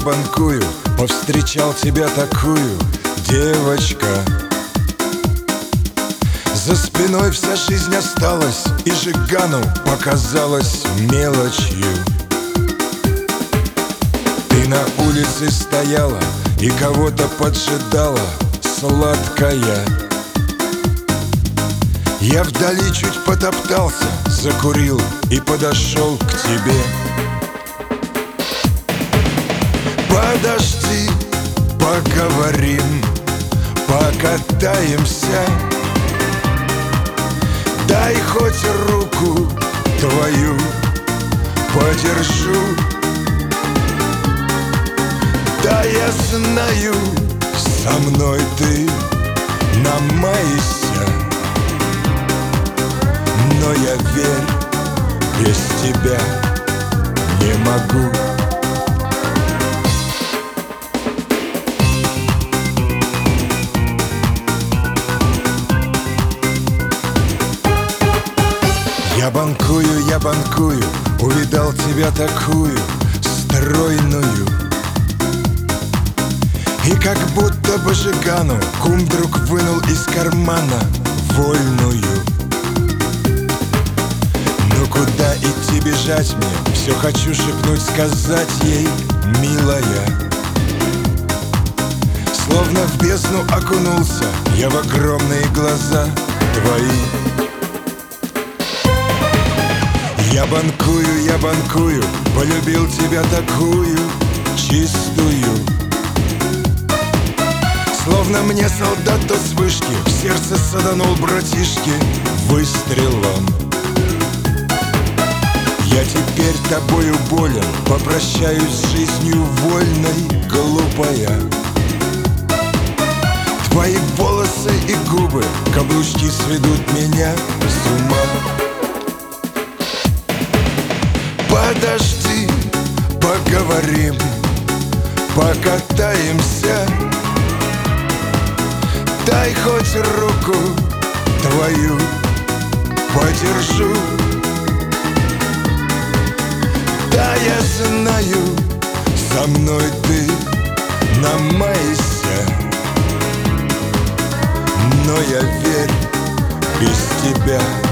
банкую, повстречал тебя такую, девочка. За спиной вся жизнь осталась, и Жигану показалась мелочью. Ты на улице стояла и кого-то поджидала, сладкая. Я вдали чуть потоптался, закурил и подошел к тебе. Подожди, поговорим, покатаемся. Дай хоть руку твою подержу. Да, я знаю, со мной ты намайся, но я, верь, без тебя не могу. Я банкую, увидал тебя такую стройную. И как будто бы Жигану кум вдруг вынул из кармана вольную. Ну куда идти, бежать мне? Все хочу шепнуть, сказать ей, милая. Словно в бездну окунулся я в огромные глаза твои. Я банкую, полюбил тебя такую чистую. Словно мне солдат тот с вышки в сердце саданул братишки выстрелом. Я теперь тобою болен, попрощаюсь с жизнью вольной, глупая. Твои волосы и губы, каблучки сведут меня с ума. Подожди, поговорим, покатаемся. Дай хоть руку твою подержу. Да, я знаю, со мной ты намайся, но я, верь, без тебя